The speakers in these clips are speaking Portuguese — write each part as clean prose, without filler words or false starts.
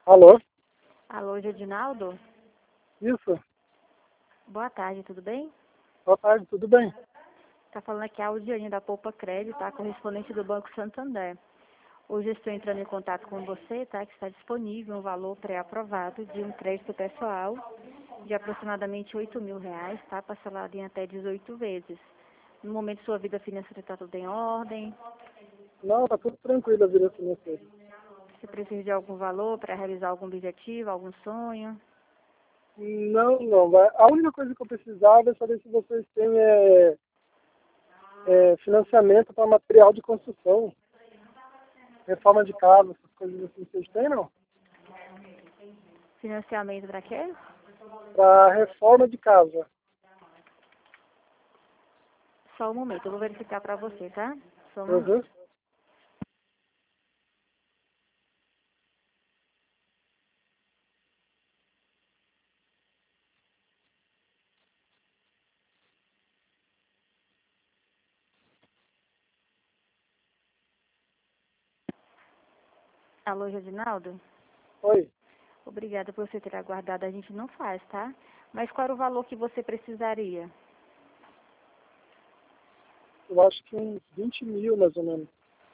Alô? Alô, Gedinaldo? Isso? Boa tarde, tudo bem? Boa tarde, tudo bem? Tá falando aqui a Audiane da Poupa Crédito, tá? Correspondente do Banco Santander. Hoje eu estou entrando em contato com você, tá? Que está disponível um valor pré-aprovado de um crédito pessoal de aproximadamente R$ 8.000, tá? Parcelado em até 18 vezes. No momento sua vida financeira está tudo em ordem? Não, tá tudo tranquilo a vida financeira. Você precisa de algum valor para realizar algum objetivo, algum sonho? Não. A única coisa que eu precisava é saber se vocês têm financiamento para material de construção, reforma de casa, essas coisas assim. Vocês têm, não? Financiamento para quê? Para reforma de casa. Só um momento, eu vou verificar para você, tá? Só um Uhum. momento. Alô, Gedinaldo? Oi. Obrigada por você ter aguardado. A gente não faz, tá? Mas qual era o valor que você precisaria? Eu acho que uns 20 mil, mais ou menos.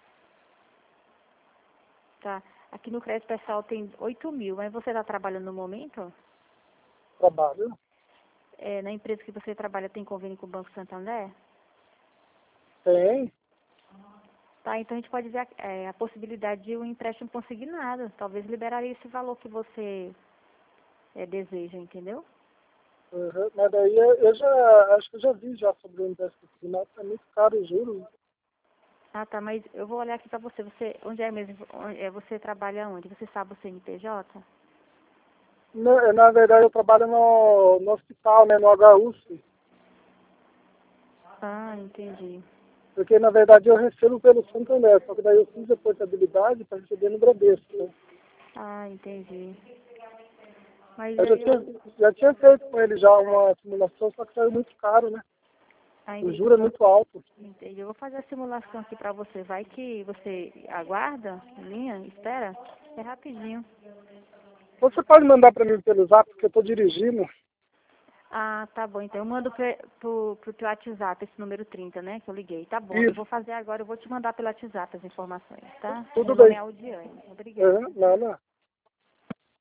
Tá? Aqui no crédito pessoal tem 8.000, mas você está trabalhando no momento? Trabalho. Na empresa que você trabalha tem convênio com o Banco Santander? Tem. Tá, então a gente pode ver a possibilidade de um empréstimo consignado. Talvez liberaria esse valor que você deseja, entendeu? Uhum. Mas daí eu já acho que eu já vi já sobre o empréstimo consignado, é muito caro o juros. Ah, tá, mas eu vou olhar aqui pra você. Onde é mesmo? Você trabalha onde? Você sabe o CNPJ? Na verdade, eu trabalho no hospital, né, no HUSP, Ah, entendi. porque, na verdade, eu recebo pelo Santander, só que daí eu fiz a portabilidade para receber no Bradesco, né? Ah, entendi. Mas Eu já tinha feito com ele já uma simulação, só que saiu muito caro, né? O entendi. juro é muito alto. Entendi. Eu vou fazer a simulação aqui pra você. Vai que você aguarda em linha, espera. É rapidinho. Você pode mandar para mim pelo Zap, porque eu estou dirigindo? Ah, tá bom. Então eu mando pro teu WhatsApp, esse número 30, né? Que eu liguei. Tá bom. Eu Isso, vou fazer agora, eu vou te mandar pelo WhatsApp as informações, tá? tudo Meu nome bem. é Audiane. Uhum, Obrigada. não.